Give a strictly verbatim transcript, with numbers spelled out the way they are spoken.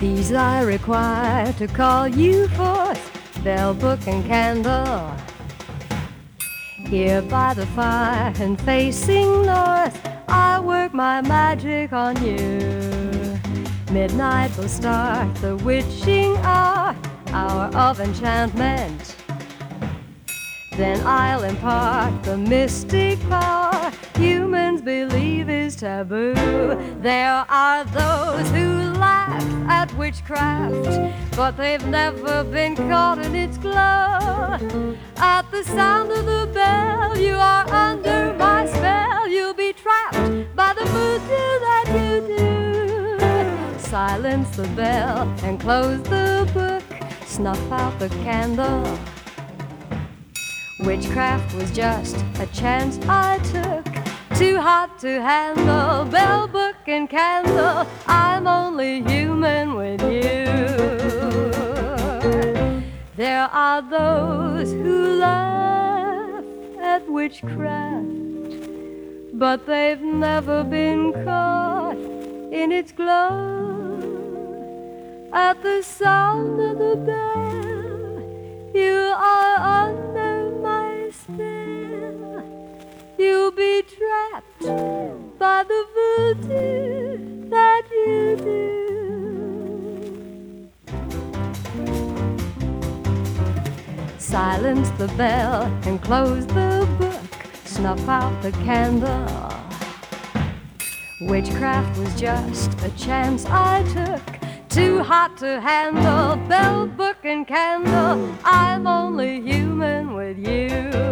These I require to call you forth, bell, book, and candle. Here by the fire and facing north, I work my magic on you. Midnight will start the witching hour, hour of enchantment. Then I'll impart the mystic power humans believe is taboo. There are those who laugh at witchcraft, but they've never been caught in its glow. At the sound of the bell, you are under my spell. You'll be trapped by the voodoo that you do. Silence the bell and close the book. Snuff out the candle. Witchcraft was just a chance I took. Too hot to handle, bell, book, and candle. I'm only human with you. There are those who laugh at witchcraft, but they've never been caught in its glow. At the sound of the bell, you are under my spell. You'll be trapped by the voodoo that you do. Silence the bell and close the book. Snuff out the candle. Witchcraft was just a chance I took. Too hot to handle, bell, book, and candle. I'm only human with you.